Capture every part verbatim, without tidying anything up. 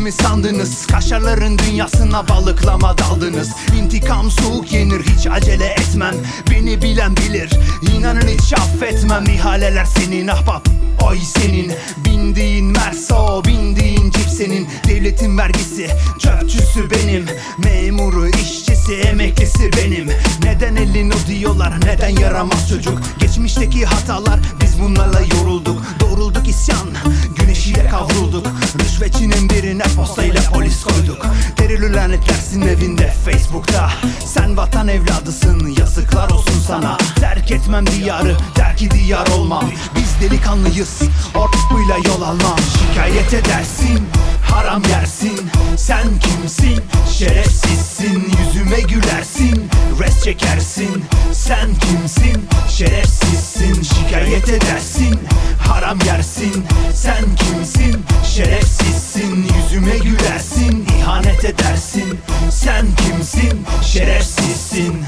mi sandınız? Kaşarların dünyasına balıklama daldınız. İntikam soğuk yenir, hiç acele etmem. Beni bilen bilir, inanın hiç affetmem. İhaleler senin ahbap, oy senin. Bindiğin Merso, bindiğin cip senin. Devletin vergisi, çöpçüsü benim. Memuru, işçisi, emeklisi benim. Neden elin o diyorlar, neden yaramaz çocuk? Geçmişteki hatalar, biz bunlarla yorulduk. Doğrulduk isyan, güneşiyle kavrulduk. Rüşvetçinin birine postayla polis koyduk. Terörü lanetlersin evinde, Facebook'ta. Sen vatan evladısın, yazıklar olsun sana. Terk etmem diyarı, terki diyar olmam. Biz delikanlıyız, ortuyla yol almam. Şikayet edersin, haram yersin. Sen kimsin? Şerefsizsin. Yüzüme gülersin, res çekersin. Sen kimsin? Şerefsizsin. Şikayet edersin, haram yersin. Sen kimsin? Şerefsizsin. Yüzüme gülersin, ihanet edersin. Sen kimsin? Şerefsizsin.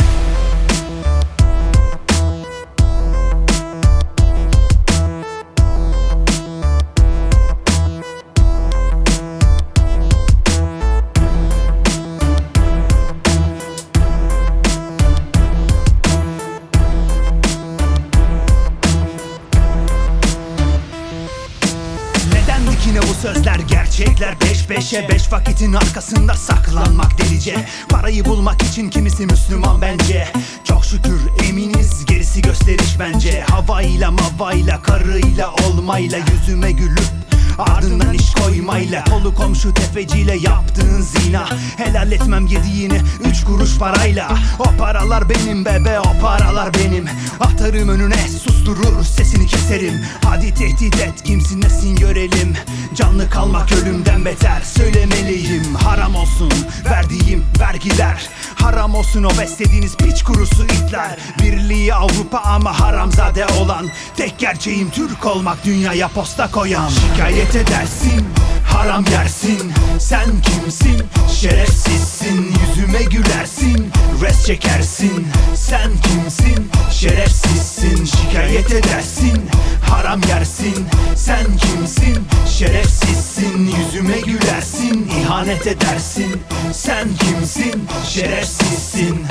Yine bu sözler gerçekler peş peşe. Beş vakitin arkasında saklanmak delice. Parayı bulmak için kimisi Müslüman bence. Çok şükür eminiz, gerisi gösteriş bence. Havayla mavayla, karıyla olmayla, yüzüme gülüp ardından iş koymayla, kolu komşu tefeciyle yaptığın zina. Helal etmem yediğini üç kuruş parayla. O paralar benim bebe, o paralar benim. Atarım önüne, susturur sesini keserim. Hadi tehdit et, kimsin nesin görelim. Canlı kalmak ölümden beter, söylemeliyim. Haram olsun verdiğim vergiler. Haram olsun o beslediğiniz piç kurusu itler. Birliği Avrupa ama haramzade olan. Tek gerçeğim Türk olmak, dünyaya posta koyan. Şikayet edersin, haram yersin. Sen kimsin? Şerefsizsin. Yüzüme gülersin, res çekersin. Sen kimsin? Şerefsizsin. Şikayet edersin, haram yersin. Sen kimsin? Şerefsizsin. Yüzüme gülersin, ihanet edersin. Sen kimsin? Şerefsizsin.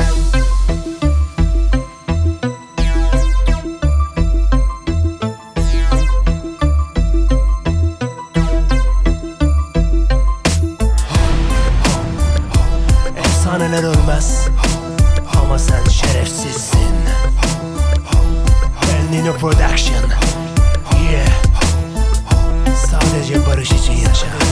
Efsaneler ölmez ama sen şerefsizsin. El Nino Production. Yeah. Sadece barış için yaşa.